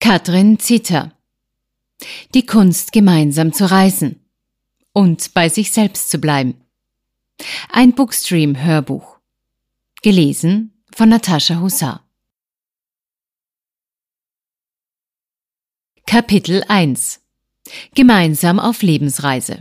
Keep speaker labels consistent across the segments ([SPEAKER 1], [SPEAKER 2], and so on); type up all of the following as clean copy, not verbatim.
[SPEAKER 1] Katrin Zitter. Die Kunst, gemeinsam zu reisen und bei sich selbst zu bleiben. Ein Bookstream-Hörbuch. Gelesen von Natascha Hussar. Kapitel 1. Gemeinsam auf Lebensreise.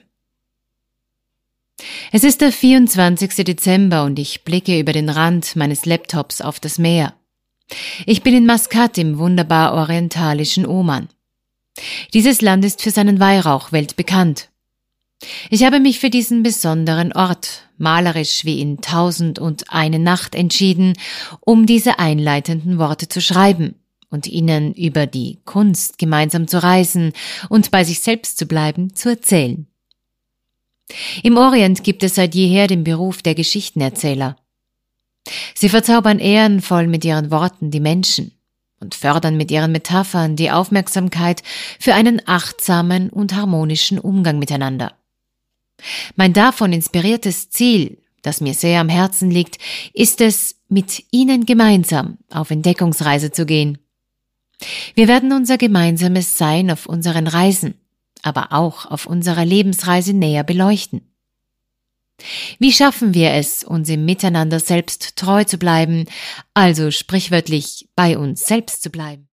[SPEAKER 1] Es ist der 24. Dezember und ich blicke über den Rand meines Laptops auf das Meer. Ich bin in Maskat im wunderbar orientalischen Oman. Dieses Land ist für seinen Weihrauch weltbekannt. Ich habe mich für diesen besonderen Ort, malerisch wie in 1001 Nacht, entschieden, um diese einleitenden Worte zu schreiben und Ihnen über die Kunst, gemeinsam zu reisen und bei sich selbst zu bleiben, zu erzählen. Im Orient gibt es seit jeher den Beruf der Geschichtenerzähler. Sie verzaubern ehrenvoll mit ihren Worten die Menschen und fördern mit ihren Metaphern die Aufmerksamkeit für einen achtsamen und harmonischen Umgang miteinander. Mein davon inspiriertes Ziel, das mir sehr am Herzen liegt, ist es, mit Ihnen gemeinsam auf Entdeckungsreise zu gehen. Wir werden unser gemeinsames Sein auf unseren Reisen, aber auch auf unserer Lebensreise näher beleuchten. Wie schaffen wir es, uns im Miteinander selbst treu zu bleiben, also sprichwörtlich bei uns selbst zu bleiben?